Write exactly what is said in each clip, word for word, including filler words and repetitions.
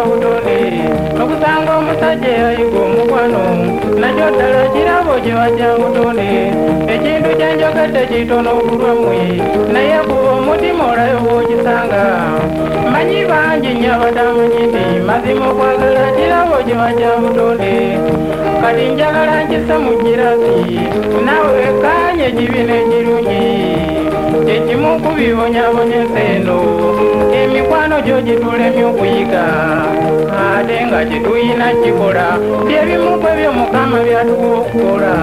butonde okusanga omusajja eyayiga omukwano nakyo ddala kirabo kiba kya butonde ekintu kyenjogedde kitono obulwammwe naye kuba omutima olayo bw'okisanga manyi bangi nnyo abatamanyi nti mazima okwagala kirabo kiba kya butonde kati njagala nkise mu girasi nawe wekkaanye ekibina ekirungi ekimu ku bibonyabonya enseno emikwano gyo gitulemye okuyiga ate nga kituyina kikola byebimu ku ebyo Mukama byatuwa okukola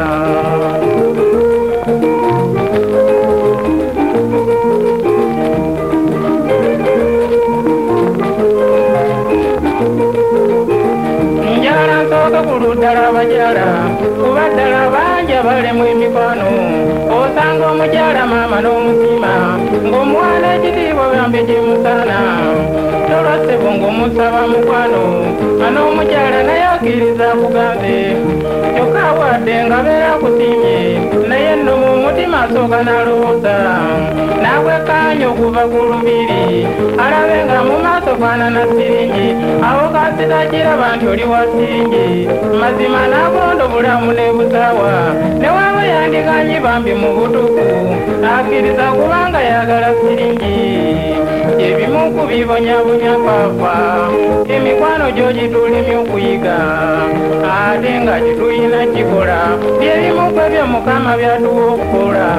njagala nsooke ku luddala abakyala kuba ddala bangi abalemu emikwano osanga omukyala maama n'omusima ng'omwana ekitiibwa byambi kimusaana tolwasebo ng'omusaba mukwano ana omukyala naye akkiriza akugambe kyokka wadde nga beera akusiimye naye nno mu mutima asooka n'alowooza n'akwekkaanya okuva ku lubiri alabe nga mu maaso faanana siringi awo kasita kiraba nti oli wa siringi mazima n'agonda obulamu ne busaawa ne waba yandikanye bambi mu butuufu akkiriza kubanga yagala siringi ebimu ku bibonyabonya paafa emikwano gyo gitulemye okuyiga ate nga kituyina kikola byebimu ku ebyo Mukama byatuwa okukola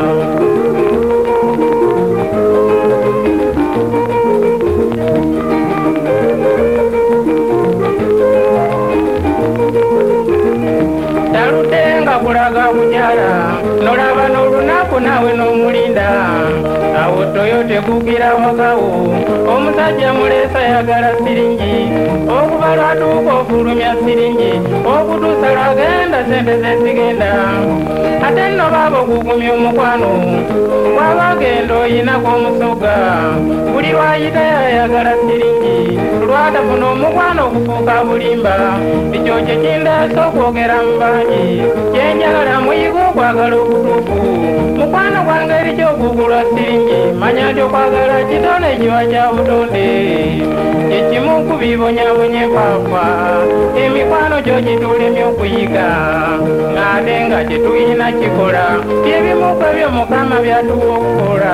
talutenga kulaga kukyala nolaba n'olunaku nawe n'omulinda awo toyo tekukira wakawo omusajja muleesa yagala siringi okuba lwatuuka ofulumya siringi okutuusa lwagenda sente zezigenda ate nno baaba okugumya omukwano bw'abagenda oyinako omusoga buli lwayita yayagala siringi lwatafuna omukwano okufuuka bulimba ekyo kye kindaasa okwogera mu bangi kyenjagala muyiga okwagala okutuufu mukwano gwa ngeri ky'okugulwa siringi manya nti okwagala kitone kiba kya butonde ekimu ku bibonyabonya paafa emikwano gyo gitulemye okuyiga ate nga tetuyina kikola byebimu ku ebyo Mukama byatuwa okukola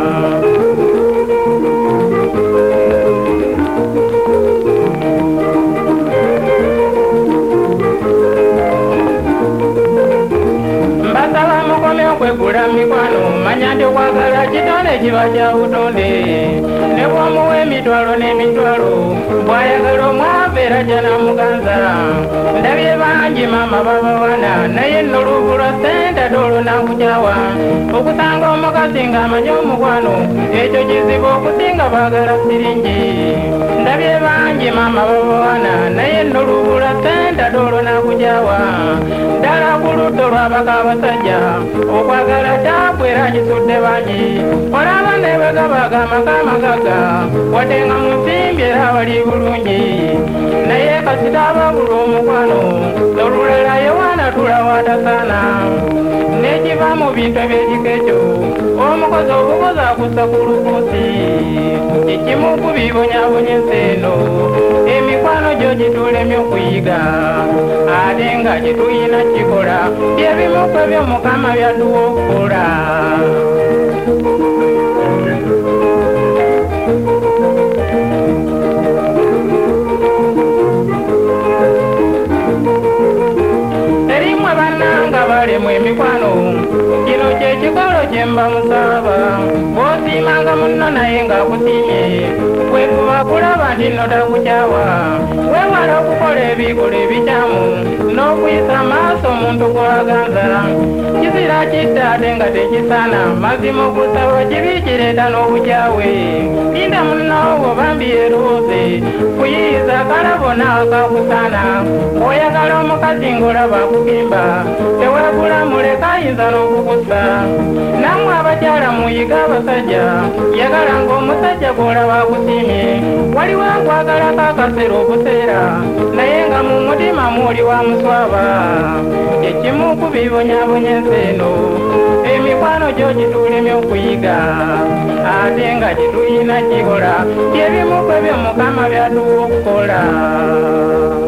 mbasaba mukomye okwegula mikwano manya nti okwagala kitone kiba kya butonde ne bw'omuwa emitwalo n'emitwalo bw'ayagala omwabeera gyanamuganza ndabye bangi maama babawana naye nno luvu lwa ssente ate olunakukyawa okusanga omukazi ng'amanya omukwano ekyo kizibu okusinga baagala siringi ndabye bangi maama babawana naye nno luvu lwa ssente ate olunakukyawa ddala ku ludda olwabaka abasajja okwagala kyabwera kisudde bangi olaba ne bwe gabaga amaka amagaga wadde nga mu nsimbi era bali bulungi naye kasita ababula omukwano olulala Yowaana tulawaatasaana n'ekiva mu bintu eby'ekiko ekyo omukozi obukozi akussa ku lukuusi ekimu ku bibonyabonya enseno emikwano gyo gitulemye okuyiga ate nga kituyina kikola byebimu ku ebyo Mukama byatuwa okukola erimwe bannanga balemu emikwano kino kyekikolo kye mba musaba bw'osiimanga munno naye ng'akusiimye kwe kuba kulaba nti nno takukyawa weewala okukola ebikola ebikyamu n'okuyisa amaaso omuntu gwaganza kizira kitta ate nga tekisaana mazima okusaba kibi kireeta n'obukyawe linda munnoowo bambi yerooze kuyiyiza akalabo n'akakusaana oyagala omukazi ng'olaba akugimba teweegula muleka ayinza n'okukusa nammwe abakyala muyiga abasajja yagala ng'omusajja gw'olaba akusiimye waliwo akwagala kaakaseera obuseera naye nga mu mutima mwoli wa muswaba ekimu ku bibonyabonya enseno emi mikwano gyo gitulemye okuyiga ate nga kitulina kikola byebimu kwebyo mukama byatuwa okukola